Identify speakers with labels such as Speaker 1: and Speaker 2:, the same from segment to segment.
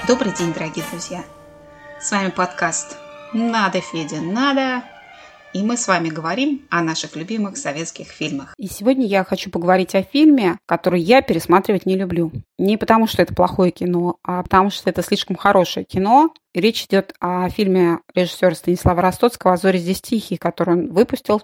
Speaker 1: Добрый день, дорогие друзья! С вами подкаст «Надо, Федя, надо!» И мы с вами говорим о наших любимых советских фильмах.
Speaker 2: И сегодня я хочу поговорить о фильме, который я пересматривать не люблю. Не потому, что это плохое кино, а потому, что это слишком хорошее кино. Речь идет о фильме режиссера Станислава Ростоцкого «А зори здесь тихие», который он выпустил в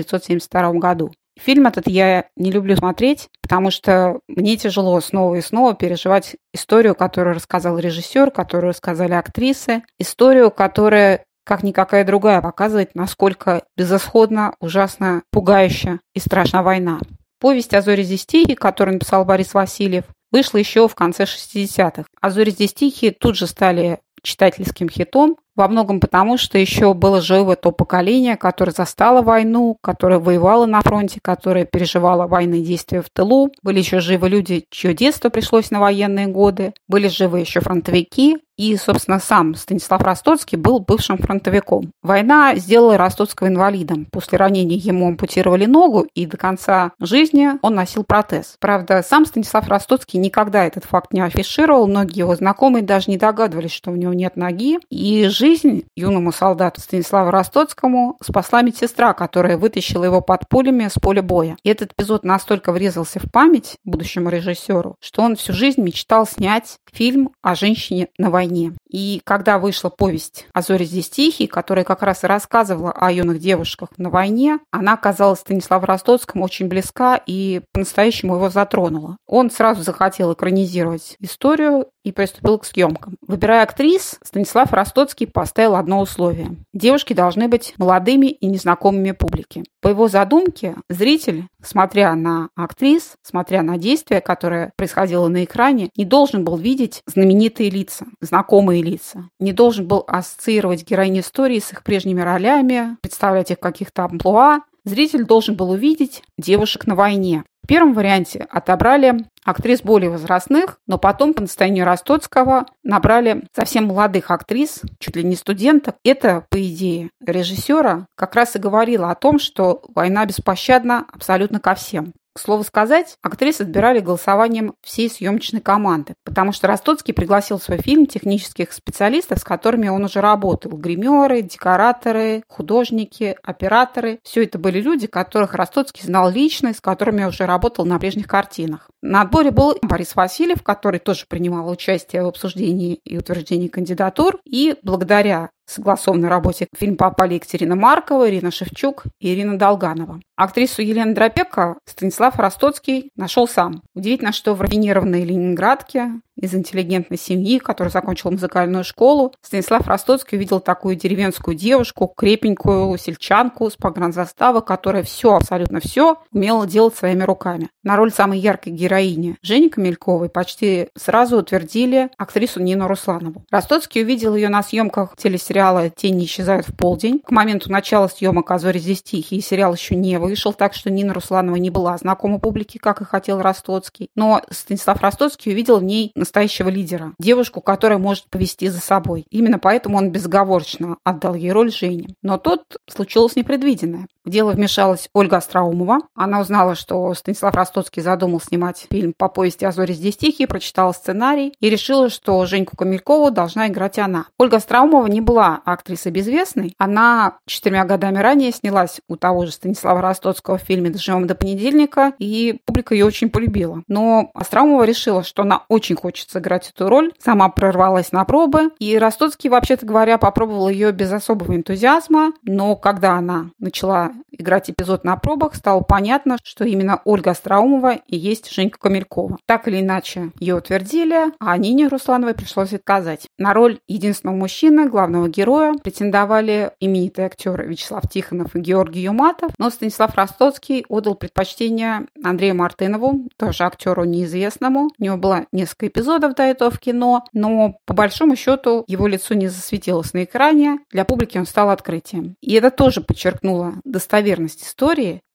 Speaker 2: 1972 году. Фильм этот я не люблю смотреть, потому что мне тяжело снова и снова переживать историю, которую рассказал режиссер, которую рассказали актрисы, историю, которая, как никакая другая, показывает, насколько безысходно, ужасно, пугающе и страшна война. Повесть «А зори здесь тихие», которую написал Борис Васильев, вышла еще в конце 60-х. «А зори здесь тихие» тут же стали читательским хитом, во многом потому, что еще было живо то поколение, которое застало войну, которое воевало на фронте, которое переживало военные действия в тылу. Были еще живы люди, чье детство пришлось на военные годы. Были живы еще фронтовики. И, собственно, сам Станислав Ростоцкий был бывшим фронтовиком. Война сделала Ростоцкого инвалидом. После ранения ему ампутировали ногу, и до конца жизни он носил протез. Правда, сам Станислав Ростоцкий никогда этот факт не афишировал. Многие его знакомые даже не догадывались, что у него нет ноги. И жизнь юному солдату Станиславу Ростоцкому спасла медсестра, которая вытащила его под пулями с поля боя. И этот эпизод настолько врезался в память будущему режиссеру, что он всю жизнь мечтал снять фильм о женщине на войне. И когда вышла повесть «А зори здесь тихие», которая как раз и рассказывала о юных девушках на войне, она оказалась Станиславу Ростоцкому очень близка и по-настоящему его затронула. Он сразу захотел экранизировать историю и приступил к съемкам. Выбирая актрис, Станислав Ростоцкий поставил одно условие. Девушки должны быть молодыми и незнакомыми публике. По его задумке, зритель, смотря на актрис, смотря на действия, которое происходило на экране, не должен был видеть знаменитые лица, знакомые лица. Не должен был ассоциировать героинь истории с их прежними ролями, представлять их в каких-то амплуа. Зритель должен был увидеть девушек на войне. В первом варианте отобрали актрис более возрастных, но потом по настоянию Ростоцкого набрали совсем молодых актрис, чуть ли не студенток. Это, по идее режиссера, как раз и говорило о том, что война беспощадна абсолютно ко всем. К слову сказать, актрис отбирали голосованием всей съемочной команды, потому что Ростоцкий пригласил в свой фильм технических специалистов, с которыми он уже работал. Гримеры, декораторы, художники, операторы. Все это были люди, которых Ростоцкий знал лично и с которыми уже работал на прежних картинах. На отборе был Борис Васильев, который тоже принимал участие в обсуждении и утверждении кандидатур. И благодаря согласованной работе фильм попали Екатерина Маркова, Ирина Шевчук и Ирина Долганова. Актрису Елену Дропеко Станислав Ростоцкий нашел сам. Удивительно, что в рафинированной ленинградке из интеллигентной семьи, которая закончила музыкальную школу, Станислав Ростоцкий увидел такую деревенскую девушку, крепенькую сельчанку с погранзаставы, которая абсолютно все умела делать своими руками. На роль самой яркой героини Жени Камельковой почти сразу утвердили актрису Нину Русланову. Ростоцкий увидел ее на съемках телесериала «Тени исчезают в полдень». К моменту начала съемок «А зори здесь тихие» сериал еще не вышел, так что Нина Русланова не была знакома публике, как и хотел Ростоцкий. Но Станислав Ростоцкий увидел в ней настоящего лидера, девушку, которая может повести за собой. Именно поэтому он безоговорочно отдал ей роль Жени. Но тут случилось непредвиденное. В дело вмешалась Ольга Остроумова. Она узнала, что Станислав Ростоцкий задумал снимать фильм по повести «А зори здесь тихие», прочитала сценарий и решила, что Женьку Камелькову должна играть она. Ольга Остроумова не была актрисой безвестной. Она 4 годами ранее снялась у того же Станислава Ростоцкого в фильме «Доживем до понедельника», и публика ее очень полюбила. Но Остроумова решила, что она очень хочет сыграть эту роль, сама прорвалась на пробы, и Ростоцкий, вообще-то говоря, попробовал ее без особого энтузиазма, но когда она начала играть эпизод на пробах, стало понятно, что именно Ольга Остроумова и есть Женька Камелькова. Так или иначе, ее утвердили, а Нине Руслановой пришлось отказать. На роль единственного мужчины, главного героя, претендовали именитые актеры Вячеслав Тихонов и Георгий Юматов, но Станислав Ростоцкий отдал предпочтение Андрею Мартынову, тоже актеру неизвестному. У него было несколько эпизодов до этого в кино, но по большому счету его лицо не засветилось на экране, для публики он стал открытием. И это тоже подчеркнуло достоверность истории,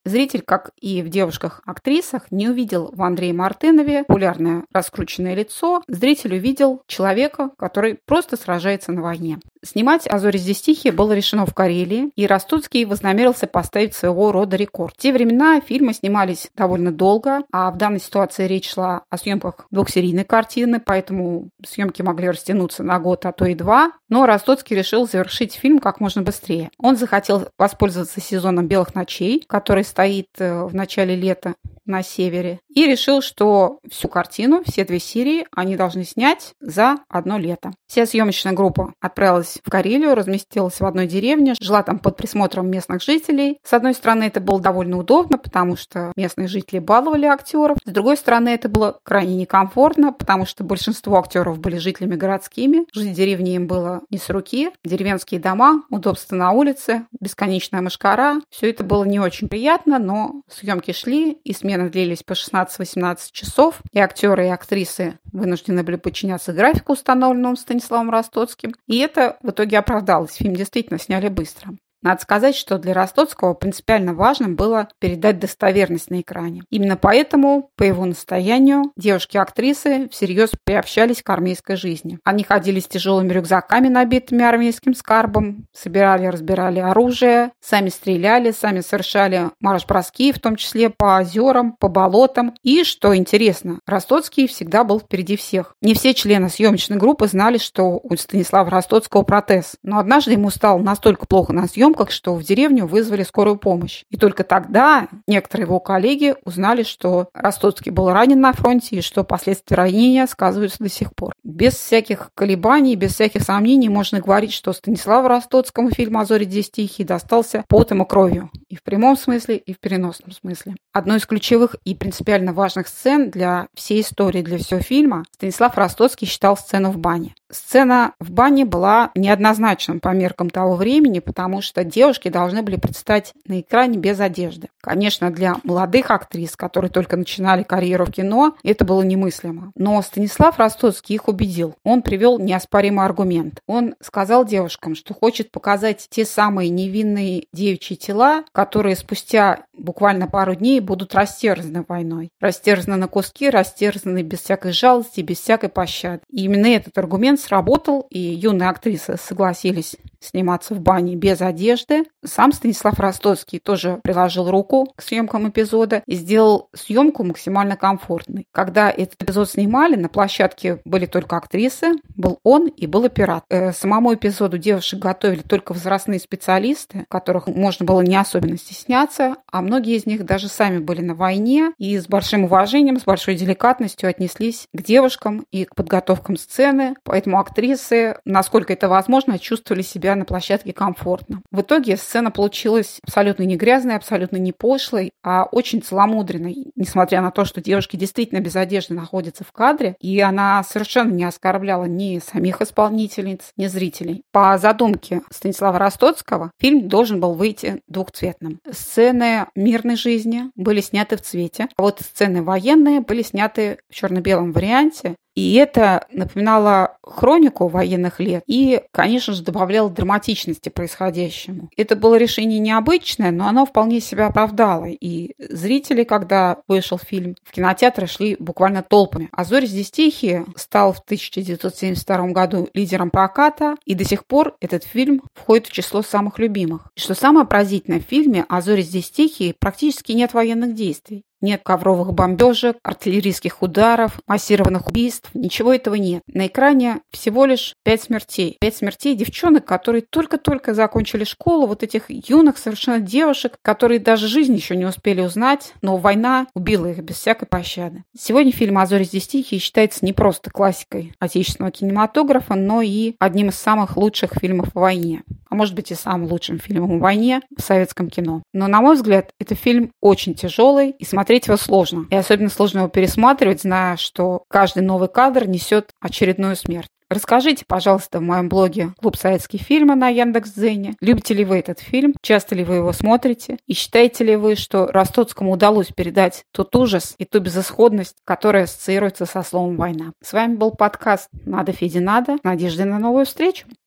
Speaker 2: Зритель, как и в девушках-актрисах, не увидел в Андрее Мартынове популярное раскрученное лицо. Зритель увидел человека, который просто сражается на войне. Снимать «А зори здесь тихие» было решено в Карелии, и Ростоцкий вознамерился поставить своего рода рекорд. В те времена фильмы снимались довольно долго, а в данной ситуации речь шла о съемках двухсерийной картины, поэтому съемки могли растянуться на год, а то и два. Но Ростоцкий решил завершить фильм как можно быстрее. Он захотел воспользоваться сезоном «Белых ночей», который стоит в начале лета на севере, и решил, что всю картину, все 2 серии они должны снять за одно лето. Вся съемочная группа отправилась в Карелию, разместилась в одной деревне, жила там под присмотром местных жителей. С одной стороны, это было довольно удобно, потому что местные жители баловали актеров. С другой стороны, это было крайне некомфортно, потому что большинство актеров были жителями городскими. Жить в деревне им было не с руки. Деревенские дома, удобства на улице, бесконечная мошкара. Все это было не очень приятно, но съемки шли, и смены длились по 16-18 часов, и актеры и актрисы вынуждены были подчиняться графику, установленному Станиславом Ростоцким. И это в итоге оправдалось. Фильм действительно сняли быстро. Надо сказать, что для Ростоцкого принципиально важным было передать достоверность на экране. Именно поэтому, по его настоянию, девушки-актрисы всерьез приобщались к армейской жизни. Они ходили с тяжелыми рюкзаками, набитыми армейским скарбом, собирали и разбирали оружие, сами стреляли, сами совершали марш-броски, в том числе по озерам, по болотам. И, что интересно, Ростоцкий всегда был впереди всех. Не все члены съемочной группы знали, что у Станислава Ростоцкого протез. Но однажды ему стало настолько плохо на съемках, что в деревню вызвали скорую помощь. И только тогда некоторые его коллеги узнали, что Ростоцкий был ранен на фронте и что последствия ранения сказываются до сих пор. Без всяких колебаний, без всяких сомнений можно говорить, что Станиславу Ростоцкому фильм «А зори здесь тихие» достался потом и кровью. И в прямом смысле, и в переносном смысле. Одной из ключевых и принципиально важных сцен для всей истории, для всего фильма Станислав Ростоцкий считал сцену в бане. Сцена в бане была неоднозначна по меркам того времени, потому что девушки должны были предстать на экране без одежды. Конечно, для молодых актрис, которые только начинали карьеру в кино, это было немыслимо. Но Станислав Ростоцкий их убедил. Он привел неоспоримый аргумент. Он сказал девушкам, что хочет показать те самые невинные девичьи тела, которые спустя буквально пару дней будут растерзаны войной. Растерзаны на куски, растерзаны без всякой жалости, без всякой пощады. И именно этот аргумент сработал, и юные актрисы согласились сниматься в бане без одежды. Сам Станислав Ростоцкий тоже приложил руку к съемкам эпизода и сделал съемку максимально комфортной. Когда этот эпизод снимали, на площадке были только актрисы, был он и был оператор. Самому эпизоду девушек готовили только возрастные специалисты, которых можно было не особенно стесняться, а многие из них даже сами были на войне и с большим уважением, с большой деликатностью отнеслись к девушкам и к подготовкам сцены, поэтому актрисы, насколько это возможно, чувствовали себя на площадке комфортно. В итоге сцена получилась абсолютно не грязной, абсолютно не пошлой, а очень целомудренной, несмотря на то, что девушки действительно без одежды находятся в кадре, и она совершенно не оскорбляла ни самих исполнительниц, ни зрителей. По задумке Станислава Ростоцкого фильм должен был выйти двухцветным. Сцены мирной жизни были сняты в цвете, а вот сцены военные были сняты в черно-белом варианте. И это напоминало хронику военных лет и, конечно же, добавляло драматичности происходящему. Это было решение необычное, но оно вполне себя оправдало. И зрители, когда вышел фильм, в кинотеатры шли буквально толпами. «А зори здесь тихие» стал в 1972 году лидером проката, и до сих пор этот фильм входит в число самых любимых. И что самое поразительное, в фильме «А зори здесь тихие» практически нет военных действий. Нет ковровых бомбежек, артиллерийских ударов, массированных убийств. Ничего этого нет. На экране всего лишь 5 смертей. 5 смертей девчонок, которые только-только закончили школу. Вот этих юных совершенно девушек, которые даже жизнь еще не успели узнать, но война убила их без всякой пощады. Сегодня фильм «А зори здесь тихие» считается не просто классикой отечественного кинематографа, но и одним из самых лучших фильмов о войне. А может быть и самым лучшим фильмом о войне в советском кино. Но, на мой взгляд, это фильм очень тяжелый, и смотреть его сложно. И особенно сложно его пересматривать, зная, что каждый новый кадр несет очередную смерть. Расскажите, пожалуйста, в моем блоге «Клуб советских фильмов» на Яндекс.Дзене, любите ли вы этот фильм, часто ли вы его смотрите, и считаете ли вы, что Ростоцкому удалось передать тот ужас и ту безысходность, которая ассоциируется со словом «война». С вами был подкаст «Надо, Феде, надо». Надежды на новую встречу.